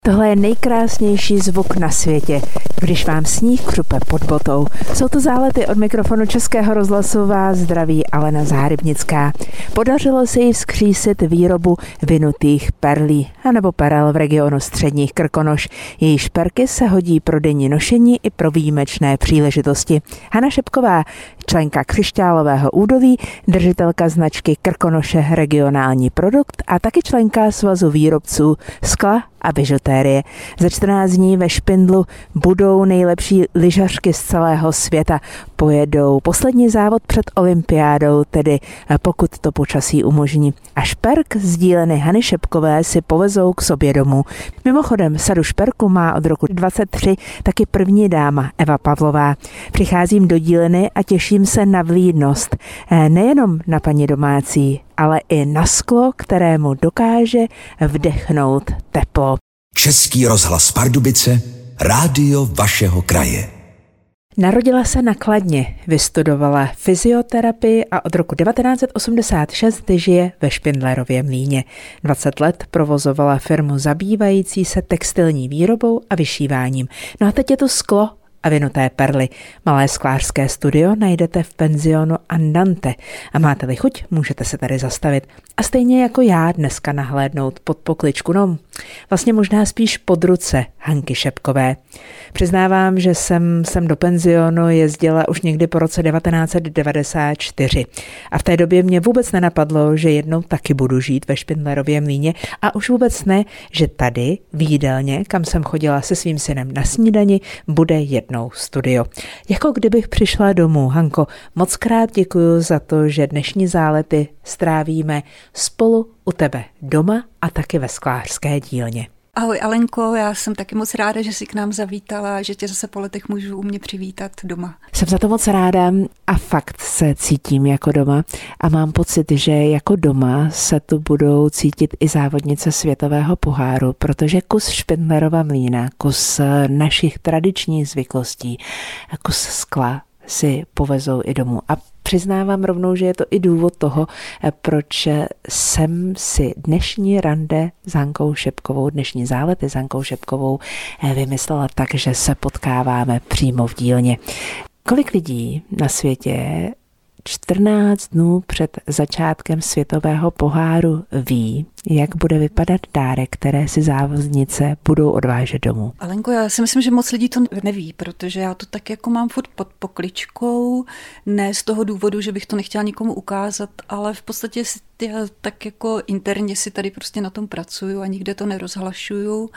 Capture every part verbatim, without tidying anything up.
Tohle je nejkrásnější zvuk na světě, když vám sníh křupe pod botou. Jsou to Zálety. Od mikrofonu Českého rozhlasu vás zdraví Alena Záhybnická. Podařilo se jí vzkřísit výrobu vinutých perlí, anebo perel v regionu středních Krkonoš. Její šperky se hodí pro denní nošení i pro výjimečné příležitosti. Hana Šepková, členka Křišťálového údolí, držitelka značky Krkonoše regionální produkt a taky členka Svazu výrobců skla a bižutérie. Za čtrnáct dní ve Špindlu budou nejlepší lyžařky z celého světa. Pojedou poslední závod před olympiádou, tedy pokud to počasí umožní. A šperk z dílny Hany Šepkové si povezou k sobě domů. Mimochodem, sadu šperku má od roku dvacet tři taky první dáma Eva Pavlová. Přicházím do dílny a těším se na vlídnost. Nejenom na paní domácí, ale i na sklo, kterému dokáže vdechnout teplo. Český rozhlas Pardubice, rádio vašeho kraje. Narodila se na Kladně, vystudovala fyzioterapii a od roku devatenáct set osmdesát šest žije ve Špindlerově Mlýně. dvacet let provozovala firmu zabývající se textilní výrobou a vyšíváním. No a teď je to sklo a vinuté perly. Malé sklářské studio najdete v penzionu Andante a máte-li chuť, můžete se tady zastavit. A stejně jako já dneska nahlédnout pod pokličku, no vlastně možná spíš pod ruce Hanky Šepkové. Přiznávám, že jsem sem do penzionu jezdila už někdy po roce devatenáct set devadesát čtyři. A v té době mě vůbec nenapadlo, že jednou taky budu žít ve Špindlerově Mlýně a už vůbec ne, že tady v jídelně, kam jsem chodila se svým synem na snídani, bude jednou studio. Jako kdybych přišla domů. Hanko, moc krát děkuju za to, že dnešní Zálety strávíme spolu u tebe doma a taky ve sklářské dílně. Ahoj Alenko, já jsem taky moc ráda, že jsi k nám zavítala, že tě zase po letech můžu u mě přivítat doma. Jsem za to moc ráda a fakt se cítím jako doma a mám pocit, že jako doma se tu budou cítit i závodnice světového poháru, protože kus Špindlerova Mlýna, kus našich tradičních zvyklostí, kus skla si povezou i domů. A přiznávám rovnou, že je to i důvod toho, proč jsem si dnešní rande s Hankou Šepkovou, dnešní Zálety s Hankou Šepkovou vymyslela tak, že se potkáváme přímo v dílně. Kolik lidí na světě čtrnáct dnů před začátkem světového poháru ví, jak bude vypadat dárek, které si závodnice budou odvážet domů? Alenko, já si myslím, že moc lidí to neví, protože já to tak jako mám furt pod pokličkou, ne z toho důvodu, že bych to nechtěla nikomu ukázat, ale v podstatě si tak jako interně si tady prostě na tom pracuju a nikde to nerozhlašuju.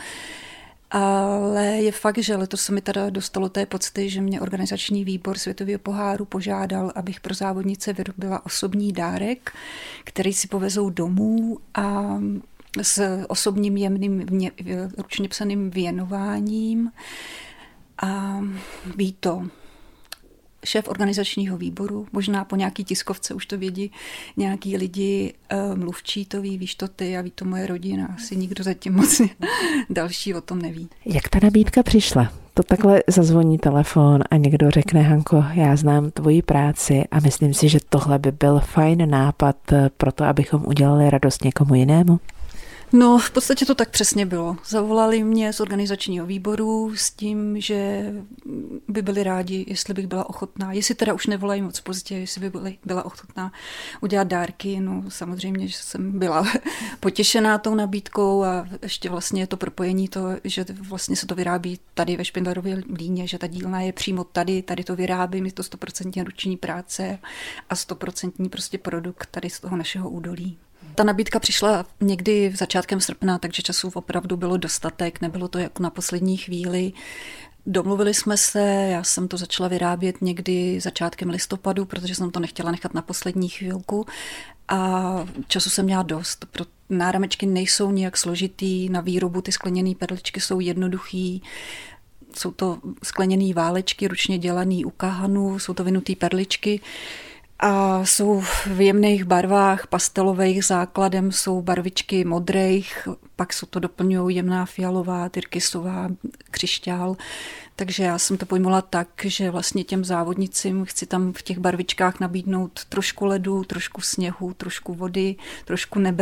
Ale je fakt, že letos se mi teda dostalo té pocty, že mě organizační výbor Světového poháru požádal, abych pro závodnice vyrobila osobní dárek, který si povezou domů a s osobním jemným ručně psaným věnováním. A ví to šéf organizačního výboru, možná po nějaký tiskovce už to vědí nějaký lidi, mluvčí to ví, víš to ty a ví to moje rodina, asi nikdo zatím moc další o tom neví. Jak ta nabídka přišla? To takhle zazvoní telefon a někdo řekne: Hanko, já znám tvoji práci a myslím si, že tohle by byl fajn nápad pro to, abychom udělali radost někomu jinému? No, v podstatě to tak přesně bylo. Zavolali mě z organizačního výboru s tím, že by byli rádi, jestli bych byla ochotná, jestli teda už nevolají moc pozdě, jestli by byly, byla ochotná udělat dárky. No, samozřejmě, že jsem byla potěšená tou nabídkou a ještě vlastně to propojení to, že vlastně se to vyrábí tady ve Špindlerově Mlýně, že ta dílna je přímo tady, tady to vyrábím, je to stoprocentní ruční práce a stoprocentní prostě produkt tady z toho našeho údolí. Ta nabídka přišla někdy v začátkem srpna, takže času opravdu bylo dostatek, nebylo to jako na poslední chvíli. Domluvili jsme se, já jsem to začala vyrábět někdy začátkem listopadu, protože jsem to nechtěla nechat na poslední chvilku a času jsem měla dost. Náramečky nejsou nějak složitý, na výrobu ty skleněné perličky jsou jednoduchý. Jsou to skleněné válečky, ručně dělané u kahanu, jsou to vinutý perličky. A jsou v jemných barvách, pastelových, základem jsou barvičky modrých, pak se to doplňují jemná fialová, tyrkysová, křišťál. Takže já jsem to pojmula tak, že vlastně těm závodnicím chci tam v těch barvičkách nabídnout trošku ledu, trošku sněhu, trošku vody, trošku nebe.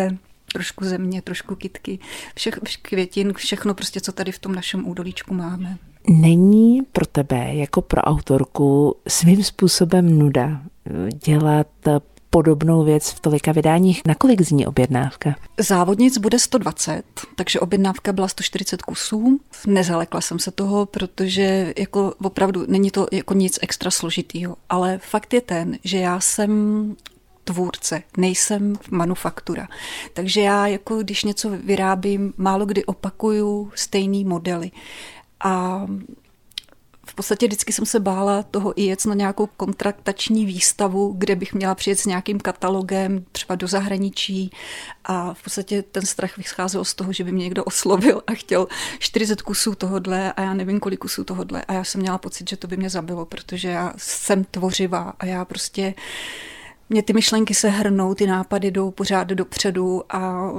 trošku země, trošku kytky, všech, květin, všechno prostě, co tady v tom našem údolíčku máme. Není pro tebe jako pro autorku svým způsobem nuda dělat podobnou věc v tolika vydáních? Nakolik zní objednávka? Závodnic bude sto dvacet, takže objednávka byla sto čtyřicet kusů. Nezalekla jsem se toho, protože jako opravdu není to jako nic extra složitýho, ale fakt je ten, že já jsem tvůrce, nejsem manufaktura. Takže já, jako když něco vyrábím, málo kdy opakuju stejný modely. A v podstatě vždycky jsem se bála toho i jet na nějakou kontraktační výstavu, kde bych měla přijet s nějakým katalogem třeba do zahraničí a v podstatě ten strach vycházel z toho, že by mě někdo oslovil a chtěl čtyřicet kusů tohodle a já nevím, kolik kusů tohodle a já jsem měla pocit, že to by mě zabilo, protože já jsem tvořivá a já prostě mě ty myšlenky se hrnou, ty nápady jdou pořád dopředu a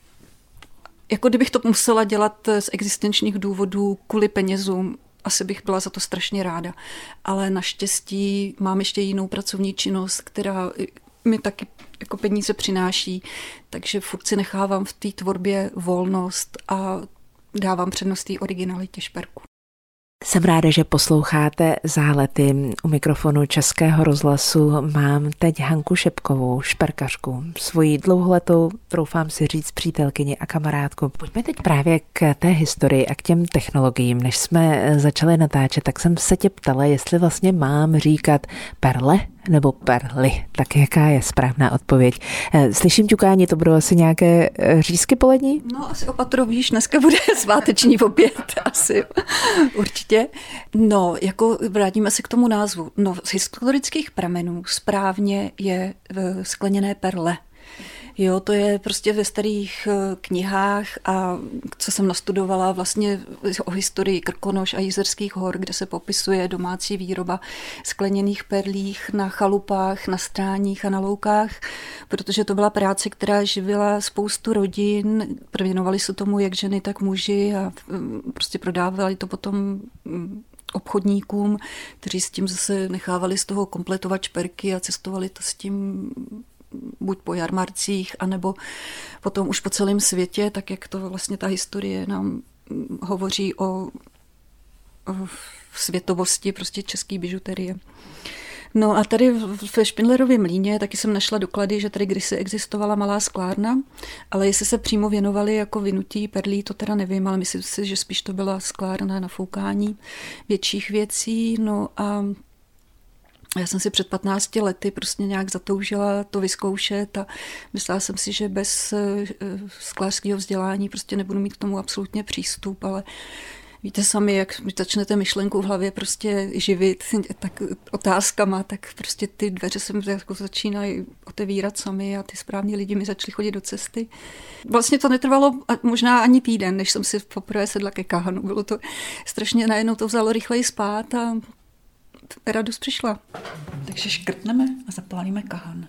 jako kdybych to musela dělat z existenčních důvodů kvůli penězům, asi bych byla za to strašně ráda. Ale naštěstí mám ještě jinou pracovní činnost, která mi taky jako peníze přináší, takže furt si nechávám v té tvorbě volnost a dávám přednost té originalitě šperku. Jsem ráda, že posloucháte Zálety. U mikrofonu Českého rozhlasu mám teď Hanku Šepkovou, šperkařku, svoji dlouholetou, troufám si říct, přítelkyni a kamarádku. Pojďme teď právě k té historii a k těm technologiím. Než jsme začali natáčet, tak jsem se tě ptala, jestli vlastně mám říkat perle nebo perly. Tak jaká je správná odpověď? Slyším ťukání, to budou asi nějaké řízky polední? No asi opatro, víš, dneska bude sváteční oběd, asi určitě. No, jako vrátíme se k tomu názvu. No, z historických pramenů správně je skleněné perle. Jo, to je prostě ve starých knihách a co jsem nastudovala vlastně o historii Krkonoš a Jizerských hor, kde se popisuje domácí výroba skleněných perlích na chalupách, na stráních a na loukách, protože to byla práce, která živila spoustu rodin, věnovali se tomu jak ženy, tak muži a prostě prodávali to potom obchodníkům, kteří s tím zase nechávali z toho kompletovat šperky a cestovali to s tím buď po jarmarcích, anebo potom už po celém světě, tak jak to vlastně ta historie nám hovoří o, o světovosti prostě české bižuterie. No a tady ve Špindlerově mlýně taky jsem našla doklady, že tady kdysi existovala malá sklárna, ale jestli se přímo věnovali jako vynutí perlí, to teda nevím, ale myslím si, že spíš to byla sklárna na foukání větších věcí. No a já jsem si před patnácti lety prostě nějak zatoužila to vyzkoušet a myslela jsem si, že bez sklářského vzdělání prostě nebudu mít k tomu absolutně přístup, ale víte sami, jak začnete myšlenku v hlavě prostě živit tak otázkama, tak prostě ty dveře se mi jako začínají otevírat sami a ty správní lidi mi začali chodit do cesty. Vlastně to netrvalo možná ani týden, než jsem si poprvé sedla ke kahanu. Bylo to strašně, najednou to vzalo rychleji spát a radost přišla. Takže škrtneme a zapálíme kahan.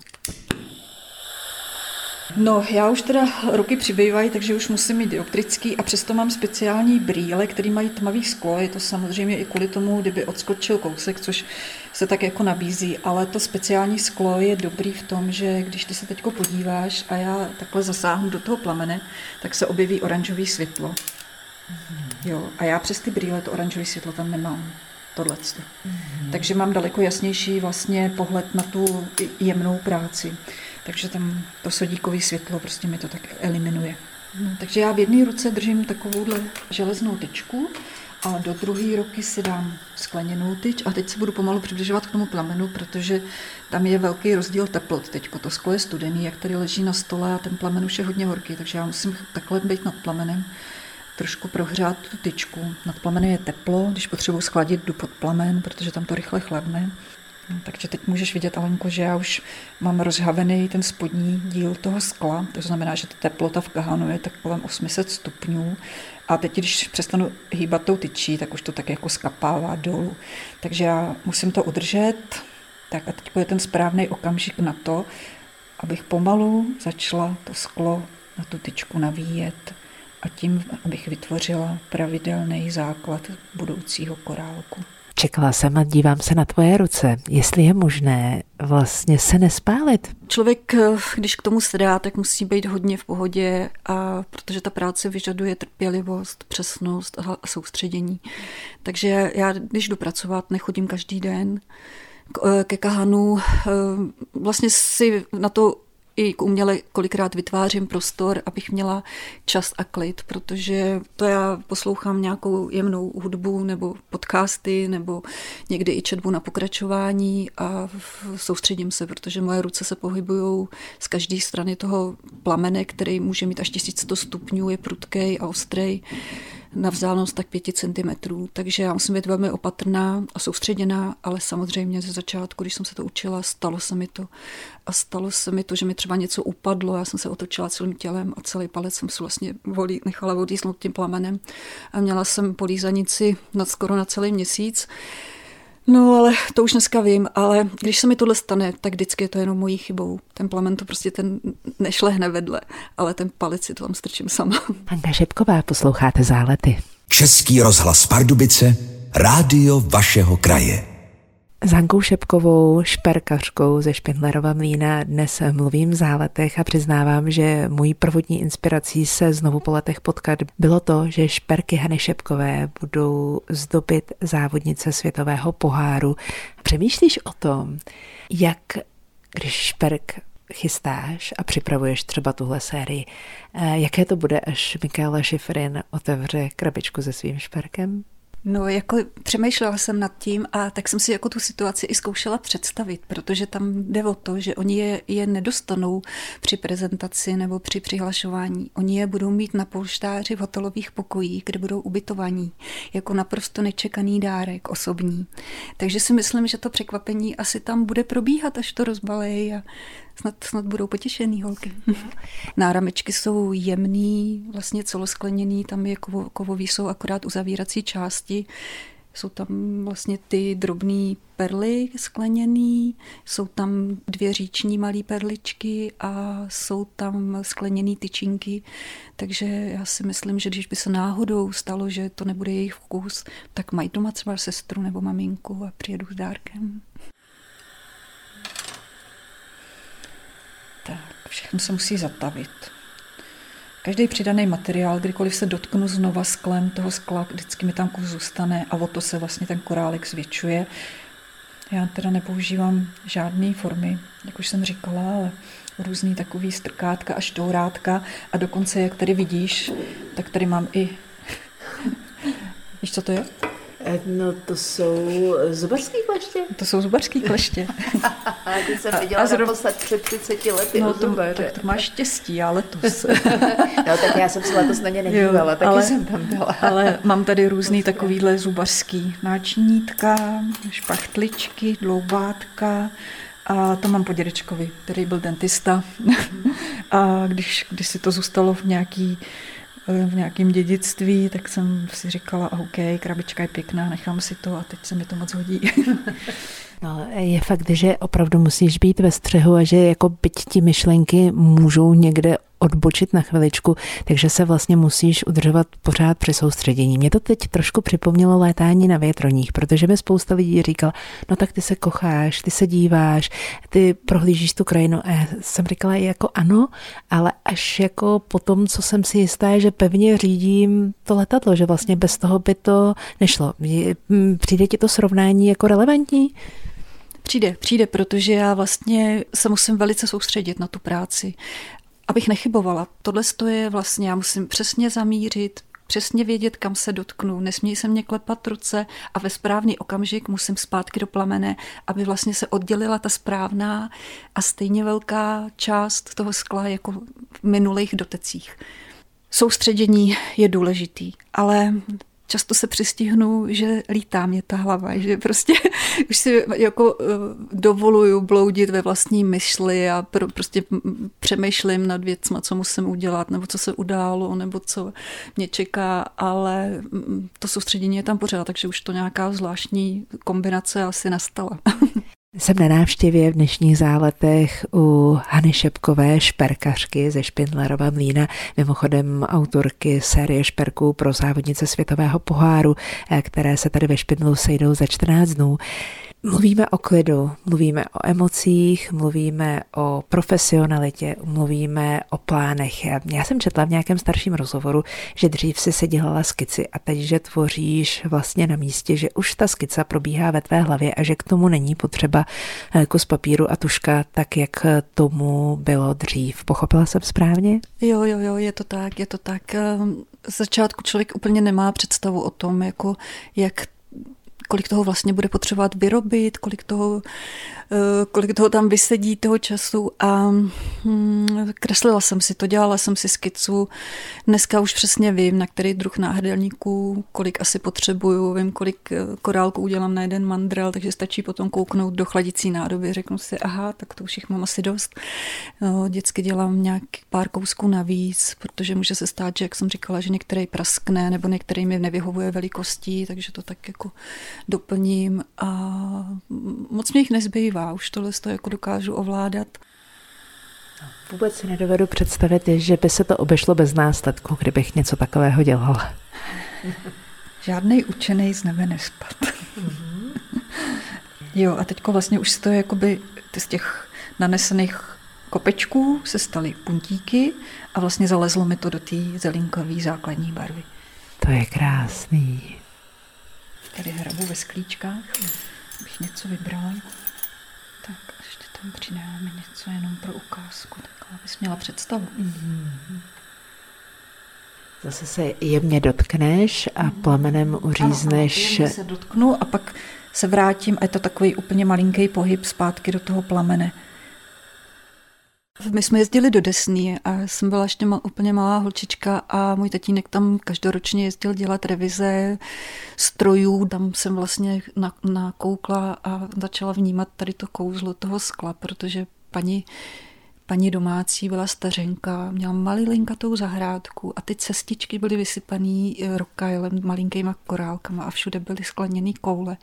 No, já už teda ruky přibývají, takže už musím mít dioptrický a přesto mám speciální brýle, které mají tmavý sklo. Je to samozřejmě i kvůli tomu, kdyby odskočil kousek, což se tak jako nabízí, ale to speciální sklo je dobrý v tom, že když ty se teďko podíváš a já takhle zasáhnu do toho plamene, tak se objeví oranžový světlo. Jo, a já přes ty brýle to oranžové světlo tam nemám. Tohleto. Mm-hmm. Takže mám daleko jasnější vlastně pohled na tu jemnou práci. Takže tam to sodíkové světlo prostě mi to tak eliminuje. No, takže já v jedné ruce držím takovouhle železnou tyčku a do druhé ruky si dám skleněnou tyč a teď se budu pomalu přibližovat k tomu plamenu, protože tam je velký rozdíl teplot. Teďko to sklo je studený, jak tady leží na stole a ten plamen už je hodně horký, takže já musím takhle být nad plamenem, trošku prohřát tu tyčku. Nad plamenem je teplo, když potřebuji schladit, jdu pod plamen, protože tam to rychle chladne. No, takže teď můžeš vidět, Alenko, že já už mám rozhavený ten spodní díl toho skla, to znamená, že ta teplota v kahanu je tak kolem osm set stupňů a teď, když přestanu hýbat tou tyčí, tak už to tak jako skapává dolů. Takže já musím to udržet, tak a teď je ten správný okamžik na to, abych pomalu začala to sklo na tu tyčku navíjet a tím, abych vytvořila pravidelný základ budoucího korálku. Čekala jsem a dívám se na tvoje ruce, jestli je možné vlastně se nespálit? Člověk, když k tomu se dá, tak musí být hodně v pohodě, a protože ta práce vyžaduje trpělivost, přesnost a soustředění. Takže já, když jdu pracovat, nechodím každý den ke kahanu. Vlastně si na to i uměle kolikrát vytvářím prostor, abych měla čas a klid, protože to já poslouchám nějakou jemnou hudbu nebo podcasty nebo někdy i četbu na pokračování a soustředím se, protože moje ruce se pohybují z každé strany toho plamene, který může mít až tisíc sto stupňů, je prudkej a ostrej, na vzdálenost tak pěti centimetrů. Takže já musím být velmi opatrná a soustředěná, ale samozřejmě ze začátku, když jsem se to učila, stalo se mi to. A stalo se mi to, že mi třeba něco upadlo, já jsem se otočila celým tělem a celý palec jsem si vlastně volí, nechala odjíznout tím plamenem a měla jsem polízanici na skoro na celý měsíc. No, ale to už dneska vím, ale když se mi tohle stane, tak vždycky je to jenom mojí chybou. Ten plamen to prostě ten nešlehne vedle, ale ten palec si to tam strčím sama. Hanka Šepková, posloucháte Zálety. Český rozhlas Pardubice, rádio vašeho kraje. S Hankou Šepkovou, šperkařkou ze Špindlerova Mlýna, dnes mluvím v Záletech a přiznávám, že mojí prvotní inspirací se znovu po letech potkat bylo to, že šperky Hany Šepkové budou zdobit závodnice světového poháru. Přemýšlíš o tom, jak když šperk chystáš a připravuješ třeba tuhle sérii, jaké to bude, až Michaela Schifrin otevře krabičku se svým šperkem? No, jako přemýšlela jsem nad tím a tak jsem si jako tu situaci i zkoušela představit, protože tam jde o to, že oni je, je nedostanou při prezentaci nebo při přihlašování. Oni je budou mít na polštáři v hotelových pokojích, kde budou ubytovaní, jako naprosto nečekaný dárek osobní. Takže si myslím, že to překvapení asi tam bude probíhat, až to rozbalej a snad, snad budou potěšený holky. Náramečky jsou jemný, vlastně celoskleněný, tam je kovo, kovový, jsou akorát uzavírací části. Jsou tam vlastně ty drobné perly skleněný, jsou tam dvě říční malé perličky a jsou tam skleněné tyčinky. Takže já si myslím, že když by se náhodou stalo, že to nebude jejich vkus, tak mají doma třeba sestru nebo maminku a přijedu s dárkem. Tak, všechno se musí zatavit. Každý přidaný materiál, kdykoliv se dotknu znova sklem toho skla, vždycky mi tam kus zůstane a o to se vlastně ten korálek zvětšuje. Já teda nepoužívám žádné formy, jak už jsem říkala, ale různý takový strkátka a štourátka a dokonce, jak tady vidíš, tak tady mám i... Víš, co to je? No to jsou zubařský kleště. To jsou zubařský kleště. Ty jsem viděla a zrovna... naposled před třiceti lety. No to, tak to máš štěstí, já letos. No tak já jsem se letos na ně nedívala, taky ale, jsem tam byla. Ale mám tady různý takovýhle zubařský náčinítka, špachtličky, dloubátka a to mám po dědečkovi, který byl dentista. A když, když si to zůstalo v nějaký v nějakém dědictví, tak jsem si říkala, OK, krabička je pěkná, nechám si to a teď se mi to moc hodí. No, je fakt, že opravdu musíš být ve střehu a že jako byť ti myšlenky můžou někde odbočit na chviličku, takže se vlastně musíš udržovat pořád při soustředění. Mě to teď trošku připomnělo létání na větroních, protože mi spousta lidí říkala, no tak ty se kocháš, ty se díváš, ty prohlížíš tu krajinu a já jsem říkala jako ano, ale až jako po tom, co jsem si jistá, že pevně řídím to letadlo, že vlastně bez toho by to nešlo. Přijde ti to srovnání jako relevantní? Přijde, přijde, protože já vlastně se musím velice soustředit na tu práci, abych nechybovala. Tohle je vlastně, já musím přesně zamířit, přesně vědět, kam se dotknu. Nesmí se mě klepat ruce a ve správný okamžik musím zpátky do plamene, aby vlastně se oddělila ta správná a stejně velká část toho skla jako v minulých dotecích. Soustředění je důležitý, ale často se přistihnu, že lítá mě ta hlava, že prostě už si jako uh, dovoluju bloudit ve vlastní mysli a pro, prostě přemýšlím nad věcma, co musím udělat, nebo co se událo, nebo co mě čeká, ale to soustředění je tam pořád, takže už to nějaká zvláštní kombinace asi nastala. Jsem na návštěvě v dnešních Záletech u Hany Šepkové, šperkařky ze Špindlerova Mlýna, mimochodem autorky série šperků pro závodnice světového poháru, které se tady ve Špindlu sejdou za čtrnáct dnů. Mluvíme o klidu, mluvíme o emocích, mluvíme o profesionalitě, mluvíme o plánech. Já jsem četla v nějakém starším rozhovoru, že dřív si se dělala skici a teď, že tvoříš vlastně na místě, že už ta skica probíhá ve tvé hlavě a že k tomu není potřeba kus papíru a tuška, tak jak tomu bylo dřív. Pochopila jsem správně? Jo, jo, jo, je to tak, je to tak. Z začátku člověk úplně nemá představu o tom, jako jak kolik toho vlastně bude potřebovat vyrobit, kolik toho, kolik toho tam vysedí toho času a hmm, kreslila jsem si to, dělala jsem si skicu. Dneska už přesně vím, na který druh náhrdelníků, kolik asi potřebuju, vím, kolik korálků udělám na jeden mandrel, takže stačí potom kouknout do chladicí nádoby. Řeknu si, aha, tak to už jich mám asi dost. No, vždycky dělám nějak pár kousků navíc, protože může se stát, že, jak jsem říkala, že některý praskne, nebo některý mi nevyhovuje velikostí, takže to tak jako doplním a moc mě jich nezbývá, už tohle to jako dokážu ovládat. Vůbec si nedovedu představit, že by se to obešlo bez následku, kdybych něco takového dělala. Žádnej učenej z nebe nespad. Mm-hmm. Jo, a teďko vlastně už to je jakoby z těch nanesených kopečků se staly puntíky a vlastně zalezlo mi to do té zelinkové základní barvy. To je krásný. Tady hrabu ve sklíčkách, abych něco vybrala. Tak a ještě tam přidáme něco jenom pro ukázku, tak abys měla představu. Mm-hmm. Zase se jemně dotkneš a plamenem uřízneš. Ano, ano, se dotknu a pak se vrátím a je to takový úplně malinký pohyb zpátky do toho plamene. My jsme jezdili do Desný a jsem byla ještě mal, úplně malá holčička a můj tatínek tam každoročně jezdil dělat revize strojů. Tam jsem vlastně nakoukla a začala vnímat tady to kouzlo toho skla, protože paní Paní domácí byla stařenka, měla malilinkatou zahrádku a ty cestičky byly vysypaný rokajlem, malinkýma korálkama a všude byly skleněný koule.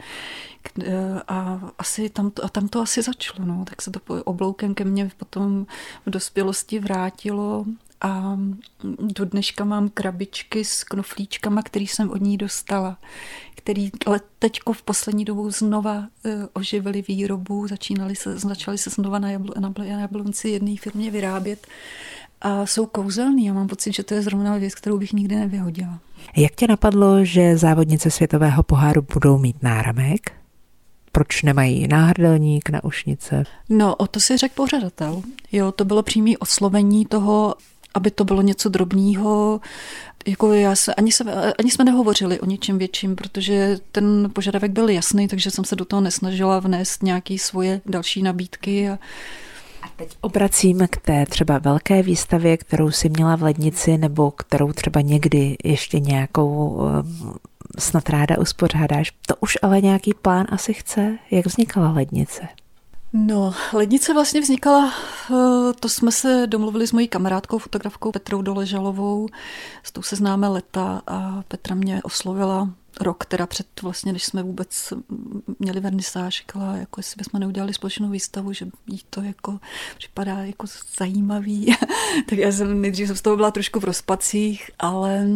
A, asi tam to, a tam to asi začalo, no. Tak se to obloukem ke mně potom v dospělosti vrátilo a do dneška mám krabičky s knoflíčkama, který jsem od ní dostala, který teďko v poslední dobou znova oživili výrobu, začínali se, začali se znova na, jablo, na jablonci jedné firmě vyrábět a jsou kouzelný. Já mám pocit, že to je zrovna věc, kterou bych nikdy nevyhodila. Jak tě napadlo, že závodnice světového poháru budou mít náramek? Proč nemají náhrdelník, naušnice? No, o to si řekl pořadatel. Jo, to bylo přímé oslovení toho, aby to bylo něco drobného. Jako já se, ani, se, ani jsme nehovořili o ničem větším, protože ten požadavek byl jasný, takže jsem se do toho nesnažila vnést nějaké svoje další nabídky. A... a teď obracím k té třeba velké výstavě, kterou jsi měla v Lednici, nebo kterou třeba někdy ještě nějakou snad ráda uspořádáš. To už ale nějaký plán asi chce. Jak vznikala Lednice? No, Lednice vlastně vznikala, to jsme se domluvili s mojí kamarádkou, fotografkou Petrou Doležalovou, s tou se známe leta a Petra mě oslovila rok, teda před vlastně, než jsme vůbec měli vernisáž, říkala, jako jestli bychom neudělali společnou výstavu, že jí to jako připadá jako zajímavý. Tak já jsem nejdřív jsem z toho byla trošku v rozpacích, ale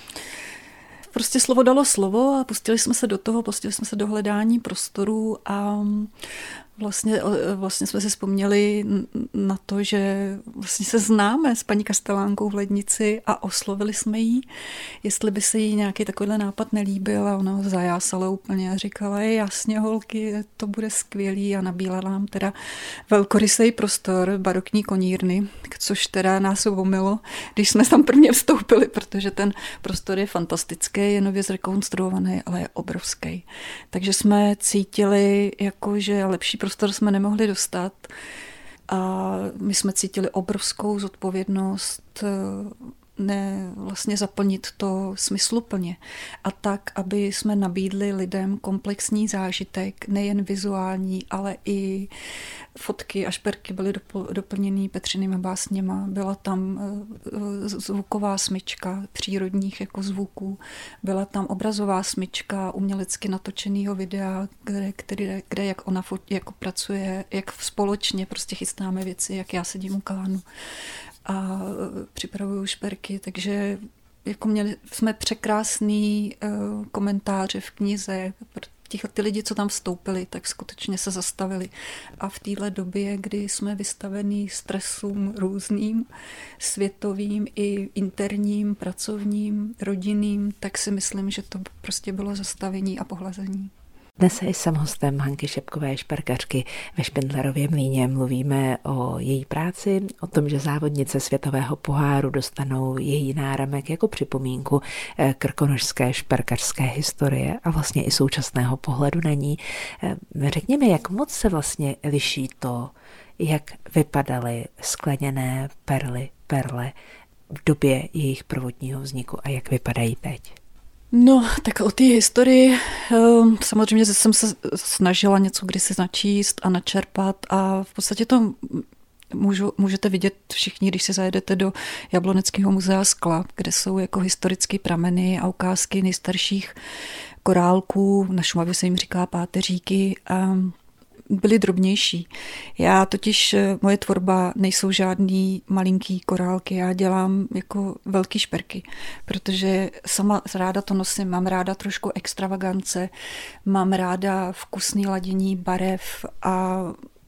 prostě slovo dalo slovo a pustili jsme se do toho, pustili jsme se do hledání prostoru a Vlastně, vlastně jsme si vzpomněli na to, že vlastně se známe s paní Kastelánkou v Lednici a oslovili jsme jí, jestli by se jí nějaký takovýhle nápad nelíbil a ona ho zajásala úplně a říkala, je jasně holky, to bude skvělý a nabídla nám teda velkorysej prostor barokní konírny, což teda nás omylo, když jsme tam prvně vstoupili, protože ten prostor je fantastický, je nově zrekonstruovaný, ale je obrovský. Takže jsme cítili, jako, že lepší prostor jsme nemohli dostat a my jsme cítili obrovskou zodpovědnost ne vlastně zaplnit to smysluplně a tak, aby jsme nabídli lidem komplexní zážitek, nejen vizuální, ale i fotky a šperky byly doplněny Petřinými básněma. Byla tam zvuková smyčka přírodních jako zvuků, byla tam obrazová smyčka umělecky natočeného videa, kde, kde, kde jak ona jako pracuje, jak společně prostě chystáme věci, jak já sedím u kalánu a připravuju šperky, takže jako měli jsme překrásný uh, komentáře v knize, ti, ty lidi, co tam vstoupili, tak skutečně se zastavili. A v téhle době, kdy jsme vystavení stresům různým, světovým i interním, pracovním, rodinným, tak si myslím, že to prostě bylo zastavení a pohlazení. Dnes jsem hostem Hanky Šepkové, šperkařky ve Špindlerově Mlýně. Mluvíme o její práci, o tom, že závodnice světového poháru dostanou její náramek jako připomínku krkonošské šperkařské historie a vlastně i současného pohledu na ní. Řekněme, jak moc se vlastně liší to, jak vypadaly skleněné perly, perle v době jejich prvotního vzniku a jak vypadají teď? No, tak o té historii samozřejmě jsem se snažila něco kdysi načíst a načerpat a v podstatě to můžu, můžete vidět všichni, když se zajedete do Jabloneckého muzea skla, kde jsou jako historické prameny a ukázky nejstarších korálků, na Šumavě se jim říká páteříky, a byly drobnější. Já totiž, moje tvorba nejsou žádný malinký korálky, já dělám jako velký šperky, protože sama ráda to nosím, mám ráda trošku extravagance, mám ráda vkusný ladění barev a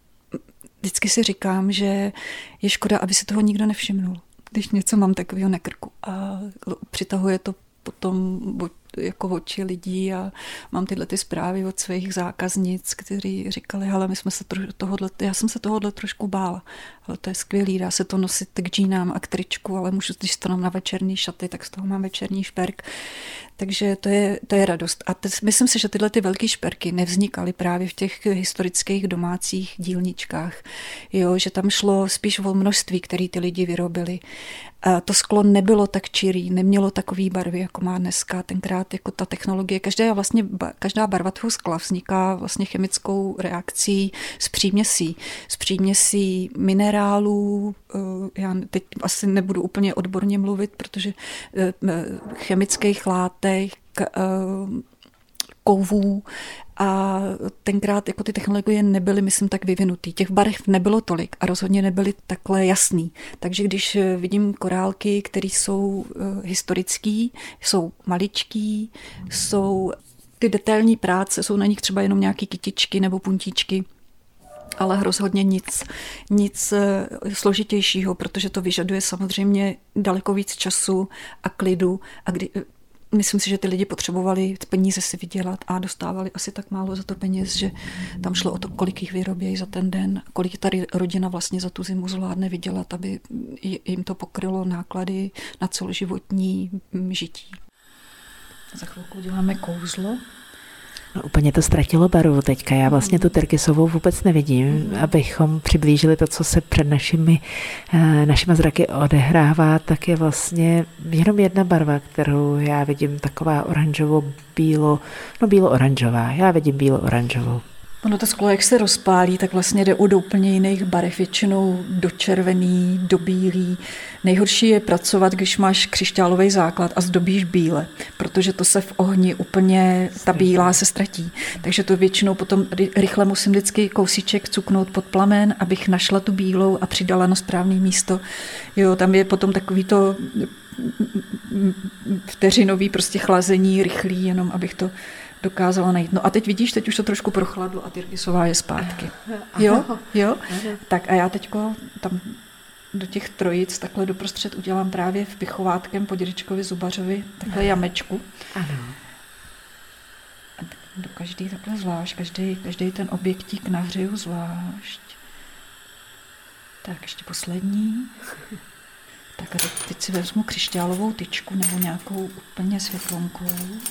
vždycky si říkám, že je škoda, aby si toho nikdo nevšimnul, když něco mám takového na krku a přitahuje to potom jako oči lidí a mám tyhle ty zprávy od svých zákaznic, kteří říkali, hele, my jsme se tohodle, já jsem se tohodle trošku bála, ale to je skvělý, dá se to nosit k džínám a k tričku, ale můžu, když to mám na večerní šaty, tak z toho mám večerní šperk. Takže to je, to je radost. A te, myslím si, že tyhle ty velké šperky nevznikaly právě v těch historických domácích dílničkách. Jo, že tam šlo spíš o množství, které ty lidi vyrobili. A to sklo nebylo tak čirý, nemělo takový barvy, jako má dneska. Tenkrát jako ta technologie, každá, vlastně, každá barva toho skla vzniká vlastně chemickou reakcí s příměsí. S příměsí minerálů, já teď asi nebudu úplně odborně mluvit, protože chemických látek, kovů a tenkrát jako ty technologie nebyly, myslím, tak vyvinutý. Těch barev nebylo tolik a rozhodně nebyly takhle jasný. Takže když vidím korálky, které jsou historický, jsou maličký, jsou ty detailní práce, jsou na nich třeba jenom nějaký kytičky nebo puntíčky, ale rozhodně nic, nic složitějšího, protože to vyžaduje samozřejmě daleko víc času a klidu a kdy myslím si, že ty lidi potřebovali peníze si vydělat a dostávali asi tak málo za to peněz, že tam šlo o to, kolik jich vyrobějí za ten den, kolik ta rodina vlastně za tu zimu zvládne vydělat, aby jim to pokrylo náklady na celoživotní žití. Za chvilku děláme kouzlo. No, úplně to ztratilo barvu teďka. Já vlastně tu tyrkysovou vůbec nevidím, abychom přiblížili to, co se před našimi, našimi zraky odehrává, tak je vlastně jenom jedna barva, kterou já vidím taková oranžovo-bílo, no bílo-oranžová. Já vidím bílo-oranžovou. Ono to sklo, jak se rozpálí, tak vlastně jde od úplně jiných barev, většinou do červený, do bílý. Nejhorší je pracovat, když máš křišťálový základ a zdobíš bíle, protože to se v ohni úplně, ta bílá se ztratí. Takže to většinou potom rychle musím vždycky kousíček cuknout pod plamen, abych našla tu bílou a přidala na správné místo. Jo, tam je potom takový to vteřinový prostě chlazení, rychlý, jenom abych to dokázala najít. No a teď vidíš, teď už to trošku prochladlo a tyrkysová je zpátky. Jo, jo. Tak a já teďko tam do těch trojic takhle doprostřed udělám právě v Pichovátkem po dědečkovi Zubařovi takhle jamečku. Ano. A do každý takhle zvlášť, každý, každý ten objektík nahřeju zvlášť. Tak ještě poslední. Tak a teď si vezmu křišťálovou tyčku nebo nějakou úplně světlonkou.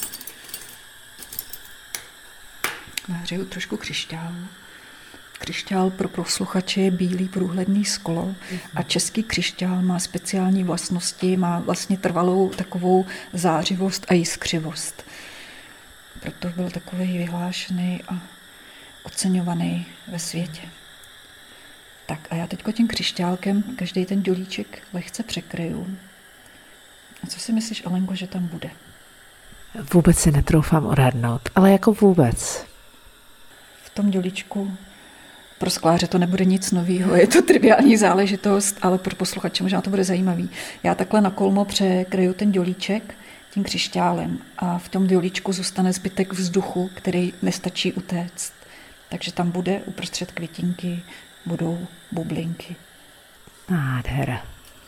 Nahřeju trošku křišťálu. Křišťál pro posluchače je bílý průhledný sklo a český křišťál má speciální vlastnosti, má vlastně trvalou takovou zářivost a jiskřivost. Proto byl takový vyhlášený a oceňovaný ve světě. Tak a já teďko tím křišťálkem každý ten dělíček lehce překryju. A co si myslíš, Alenko, že tam bude? Vůbec si netroufám odhadnout, ale jako vůbec. V tom dělíčku pro skláře to nebude nic nového, je to triviální záležitost, ale pro posluchače možná to bude zajímavý. Já takhle na kolmo překryju ten dělíček tím křišťálem a v tom violíčku zůstane zbytek vzduchu, který nestačí utéct. Takže tam bude uprostřed květinky, budou bublinky. Nádhera.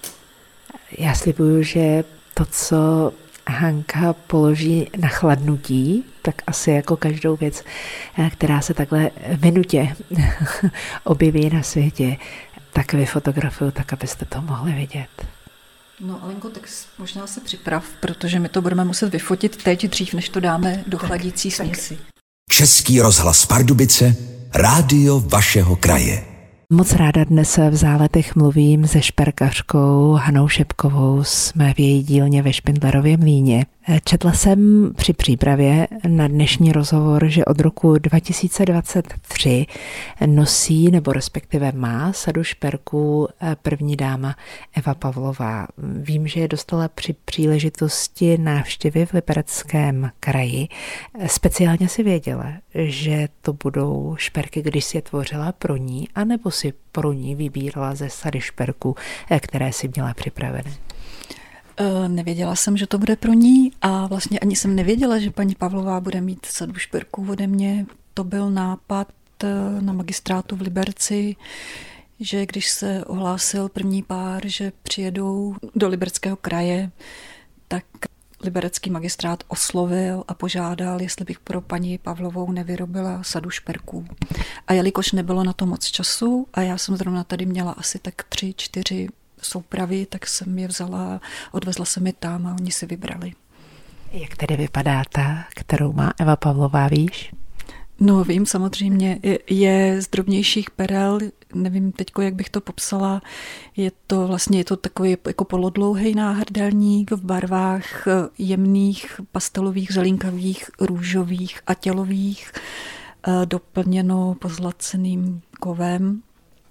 Já slibuju, že to, co Hanka položí na chladnutí, tak asi jako každou věc, která se takhle minutě objeví na světě, tak vyfotografuju tak, abyste to mohli vidět. No Alenko, tak možná se připrav, protože my to budeme muset vyfotit teď dřív, než to dáme do chladící směsi. Český rozhlas Pardubice, rádio vašeho kraje. Moc ráda dnes v Záletech mluvím se šperkařkou Hanou Šepkovou. Jsme v její dílně ve Špindlerově mlýně. Četla jsem při přípravě na dnešní rozhovor, že od roku dva tisíce dvacet tři nosí, nebo respektive má sadu šperků první dáma Eva Pavlová. Vím, že je dostala při příležitosti návštěvy v Libereckém kraji. Speciálně si věděla, že to budou šperky, když si je tvořila pro ní, anebo si pro ní vybírala ze sady šperků, které si měla připravené. Nevěděla jsem, že to bude pro ní a vlastně ani jsem nevěděla, že paní Pavlová bude mít sadu šperků ode mě. To byl nápad na magistrátu v Liberci, že když se ohlásil první pár, že přijedou do Libereckého kraje, tak liberecký magistrát oslovil a požádal, jestli bych pro paní Pavlovou nevyrobila sadu šperků. A jelikož nebylo na to moc času a já jsem zrovna tady měla asi tak tři, čtyři soupravy, tak jsem je vzala, odvezla jsem je tam a oni si vybrali. Jak tedy vypadá ta, kterou má Eva Pavlová, víš? No vím, samozřejmě, je, je z drobnějších perel, nevím teďko, jak bych to popsala, je to vlastně je to takový jako polodlouhý náhrdelník v barvách jemných, pastelových, zelinkavých, růžových a tělových, doplněno pozlaceným kovem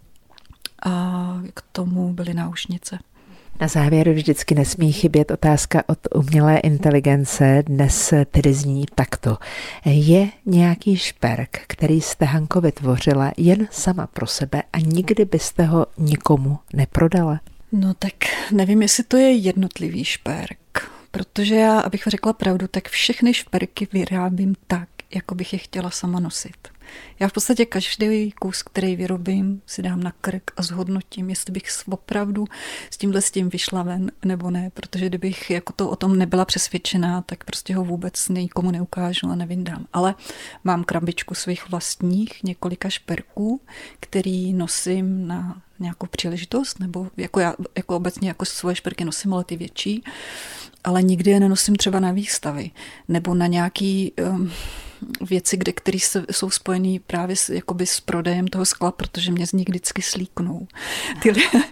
a k tomu byly náušnice. Na závěr vždycky nesmí chybět otázka od umělé inteligence, dnes tedy zní takto. Je nějaký šperk, který jste, Hanko, vytvořila jen sama pro sebe a nikdy byste ho nikomu neprodala? No tak nevím, jestli to je jednotlivý šperk, protože já, abych řekla pravdu, tak všechny šperky vyrábím tak, jako bych je chtěla sama nosit. Já v podstatě každý kus, který vyrobím, si dám na krk a zhodnotím, jestli bych opravdu s tímhle s tím vyšla ven nebo ne, protože kdybych jako to o tom nebyla přesvědčená, tak prostě ho vůbec nikomu neukážu a nevyndám. Ale mám krabičku svých vlastních několika šperků, který nosím na nějakou příležitost, nebo jako já jako obecně jako svoje šperky nosím, ale ty větší, ale nikdy je nenosím třeba na výstavy nebo na nějaký um, věci, kde, které jsou spojené právě s, jakoby s prodejem toho skla, protože mě z nich vždycky slíknou. Ty,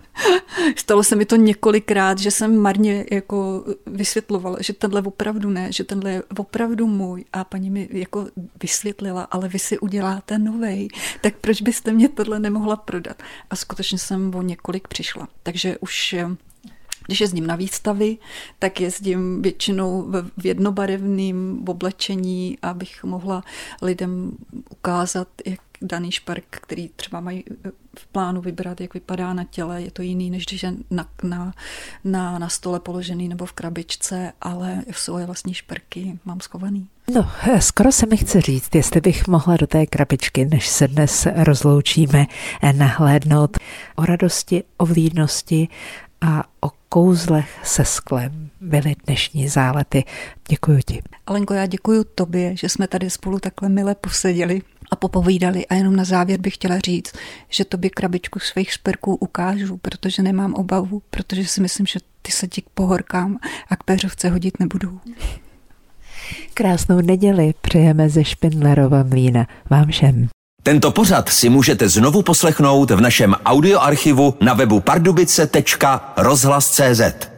stalo se mi to několikrát, že jsem marně jako vysvětlovala, že tenhle opravdu ne, že tenhle je opravdu můj a paní mi jako vysvětlila, ale vy si uděláte novej, tak proč byste mě tohle nemohla prodat? A skutečně jsem o několik přišla. Takže už když jezdím na výstavy, tak jezdím většinou v jednobarevném oblečení, abych mohla lidem ukázat, jak daný šperk, který třeba mají v plánu vybrat, jak vypadá na těle. Je to jiný, než když je na, na, na, na stole položený nebo v krabičce, ale svoje vlastní šperky mám schovaný. No, skoro se mi chce říct, jestli bych mohla do té krabičky, než se dnes rozloučíme, nahlédnout o radosti, o vlídnosti a o kouzlech se sklem byly dnešní Zálety. Děkuju ti. Alenko, já děkuju tobě, že jsme tady spolu takhle mile poseděli a popovídali a jenom na závěr bych chtěla říct, že tobě krabičku svých šperků ukážu, protože nemám obavu, protože si myslím, že ty se ti k pohorkám a k péřovce hodit nebudou. Krásnou neděli přejeme ze Špindlerova mlýna vám všem. Tento pořad si můžete znovu poslechnout v našem audioarchivu na webu pardubice tečka rozhlas tečka cé zet.